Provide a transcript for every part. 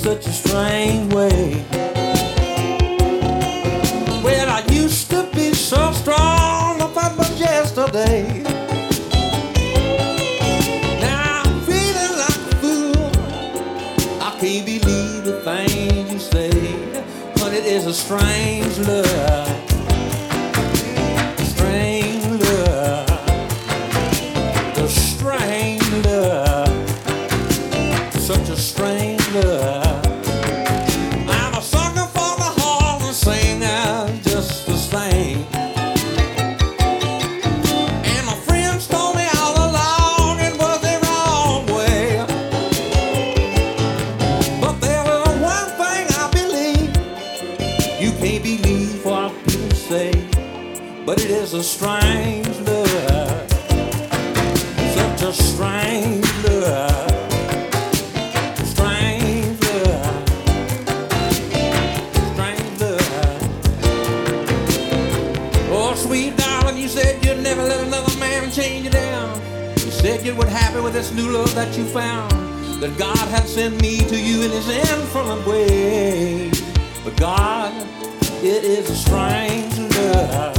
such a strange way. Well, I used to be so strong, I thought it was yesterday. Now I'm feeling like a fool. I can't believe the things you say, but it is a strange love. Strange love. The strange love. Such a strange love. I'm a sucker for the heart and singer just the same. And my friends told me all along it was the wrong way. But there was one thing I believe. You can't believe what people say, but it is a strange love. Such a strange love. Sweet darling, you said you'd never let another man chain you down. You said you were happy with this new love that you found, that God had sent me to you in his infinite way. But God, it is a strange love.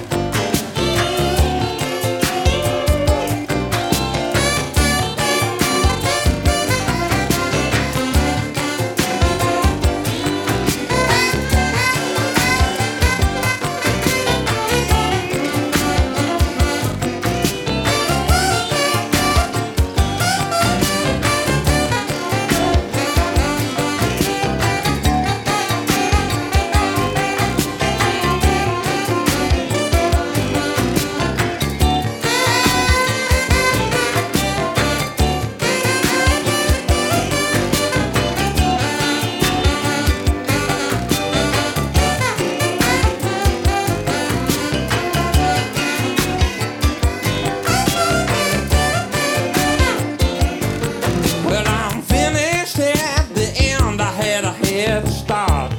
Start.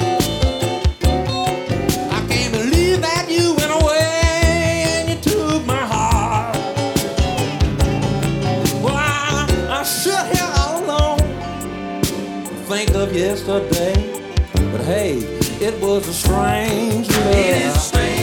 I can't believe that you went away and you took my heart. Well, I sit here all alone, think of yesterday, but hey, it was a strange love.